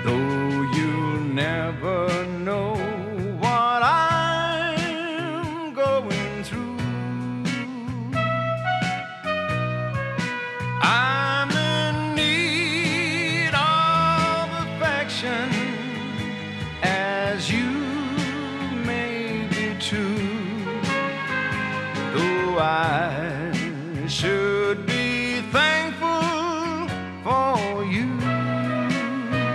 though you'll never know what I'm going through. I'm in need of affection, as you may be too, though I should